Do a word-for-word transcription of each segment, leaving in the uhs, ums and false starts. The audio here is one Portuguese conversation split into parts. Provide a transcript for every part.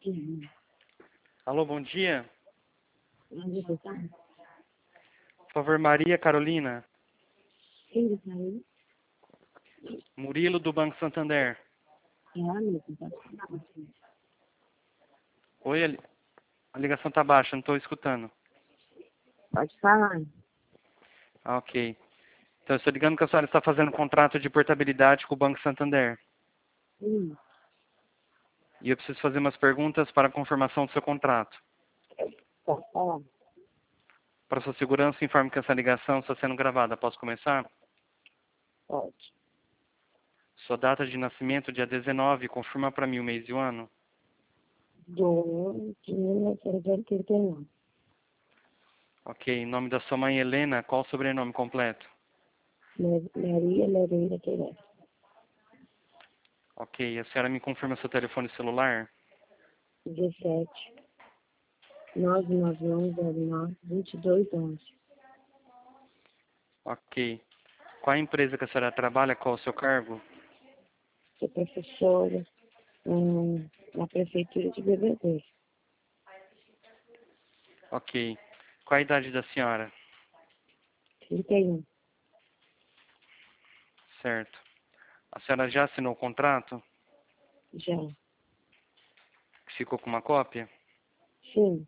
Sim. Alô, bom dia. Onde você tá? Por favor, Maria Carolina. Quem está aí? Murilo, do Banco Santander. É a mesma, tá? Oi, a li- a ligação tá baixa, não estou escutando. Pode falar. Ah, ok. Então, eu estou ligando que a senhora está fazendo contrato de portabilidade com o Banco Santander. Sim, E eu preciso fazer umas perguntas para a confirmação do seu contrato. pode falar. Para sua segurança, informe que essa ligação está sendo gravada. Posso começar? Pode. Sua data de nascimento, dia dezenove, confirma para mim o mês e o ano. Do de mil novecentos e oitenta e nove. Ok. Nome da sua mãe, Helena. Qual o sobrenome completo? Maria Moreira Queiroz. Ok. A senhora me confirma seu telefone celular? dezessete, nove nove um zero nove, vinte e dois onze. Ok. Qual a empresa que a senhora trabalha? Qual o seu cargo? Sou professora hum, na prefeitura de Bebedouro. Ok. Qual a idade da senhora? trinta e um. Certo. A senhora já assinou o contrato? Já. Ficou com uma cópia? Sim.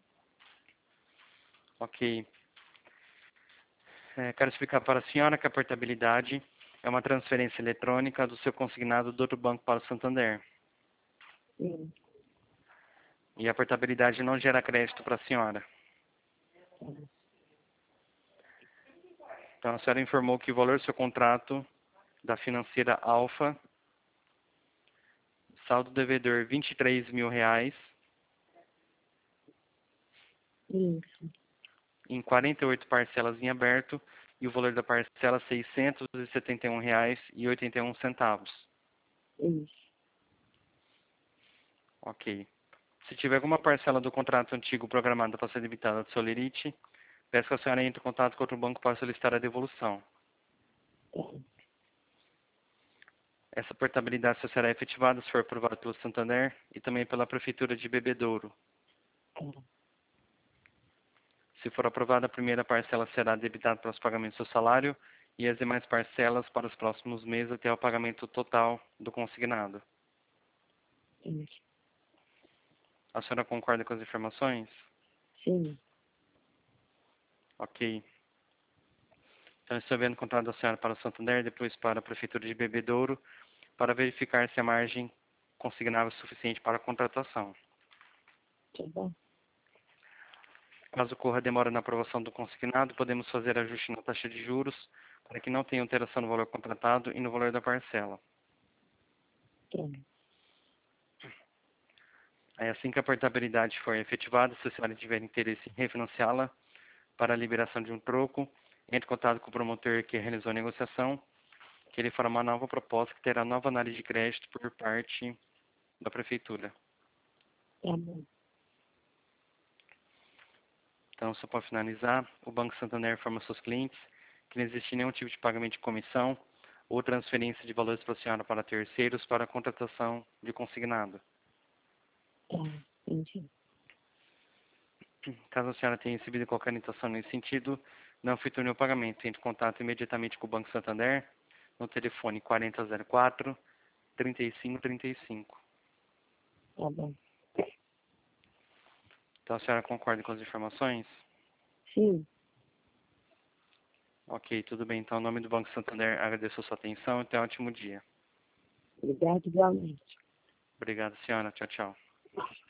Ok. É, quero explicar para a senhora que a portabilidade é uma transferência eletrônica do seu consignado do outro banco para o Santander. Sim. E a portabilidade não gera crédito para a senhora. Tá. Então, a senhora informou que o valor do seu contrato da financeira Alfa, saldo devedor vinte e três mil reais, Isso. em quarenta e oito parcelas em aberto, e o valor da parcela seiscentos e setenta e um reais e oitenta e um centavos. Isso. Ok. Se tiver alguma parcela do contrato antigo programada para ser debitada do Solerite, peço que a senhora entre em contato com outro banco para solicitar a devolução. Tá. Essa portabilidade só será efetivada se for aprovada pelo Santander e também pela Prefeitura de Bebedouro. Tá. Se for aprovada, a primeira parcela será debitada para os pagamentos do salário e as demais parcelas para os próximos meses até o pagamento total do consignado. Isso. A senhora concorda com as informações? Sim. Ok. Então, estou vendo o contrato da senhora para o Santander, depois para a Prefeitura de Bebedouro, para verificar se a margem consignável é suficiente para a contratação. Tá bom. Caso ocorra demora na aprovação do consignado, podemos fazer ajuste na taxa de juros para que não tenha alteração no valor contratado e no valor da parcela. Tá. É assim que a portabilidade for efetivada, se a senhora tiver interesse em refinanciá-la para a liberação de um troco, entre em contato com o promotor que realizou a negociação, que ele fará uma nova proposta que terá nova análise de crédito por parte da Prefeitura. Tá bom. Então, só para finalizar, o Banco Santander informa aos seus clientes que não existe nenhum tipo de pagamento de comissão ou transferência de valores para a senhora para terceiros para a contratação de consignado. Tá. Entendi. Caso a senhora tenha recebido qualquer orientação nesse sentido, não efetue o pagamento. Entre em contato imediatamente com o Banco Santander no telefone quarenta zero quatro, trinta e cinco trinta e cinco. Tá bom. Então, a senhora concorda com as informações? Sim. Ok, tudo bem. Então, em nome do Banco Santander, agradeço a sua atenção e tenha um ótimo dia. Obrigado igualmente. Obrigado, senhora. Tchau, tchau.